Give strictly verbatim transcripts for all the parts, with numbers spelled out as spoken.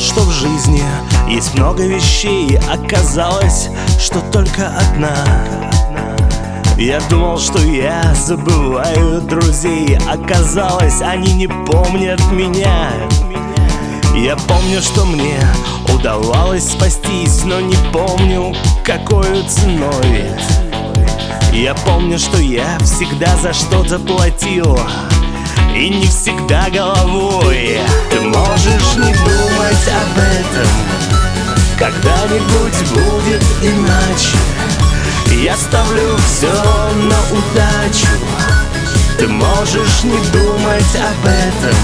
что в жизни есть много вещей, оказалось, что только одна. Я думал, что я забываю друзей, оказалось, они не помнят меня. Я помню, что мне удавалось спастись, но не помню, какой ценой. Я помню, что я всегда за что-то платил, и не всегда головой. Ты можешь не думать об этом, когда-нибудь будет иначе. Я ставлю все на удачу. Ты можешь не думать об этом.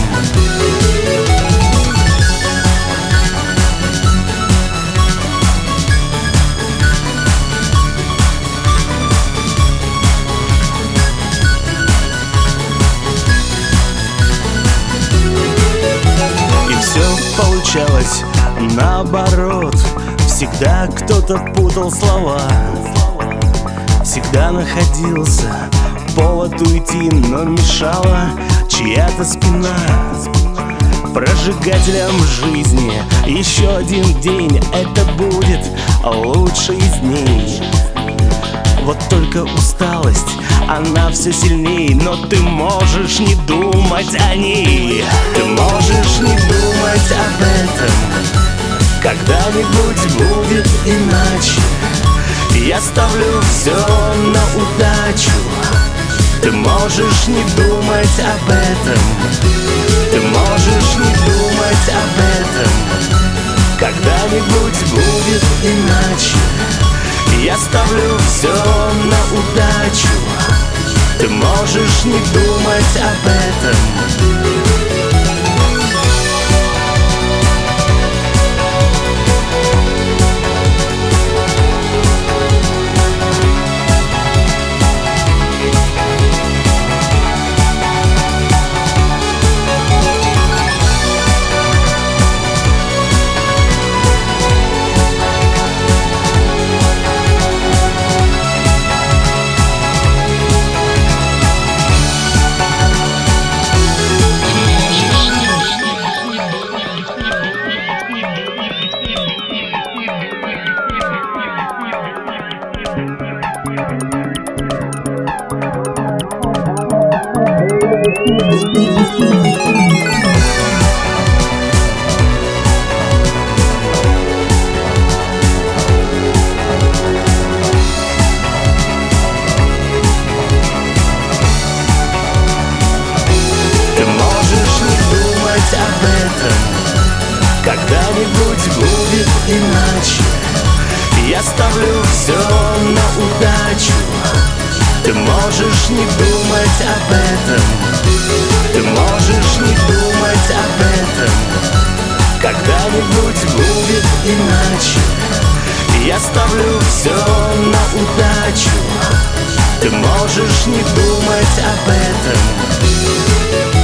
Получалось наоборот. Всегда кто-то путал слова, всегда находился повод уйти, но мешала чья-то спина. Прожигателем жизни еще один день, это будет лучший из дней. Вот только усталость, она все сильней, но ты можешь не думать о ней. Ты можешь не думать об этом, когда-нибудь будет иначе. Я ставлю все на удачу. Ты можешь не думать об этом. Ты можешь не думать об этом, когда-нибудь будет иначе. Я ставлю все на удачу. Ты можешь не думать об этом. Когда-нибудь будет иначе. Я ставлю все на удачу. Ты можешь не думать об этом. Ты можешь не думать об этом. Когда-нибудь будет иначе. Я ставлю все на удачу. Ты можешь не думать об этом.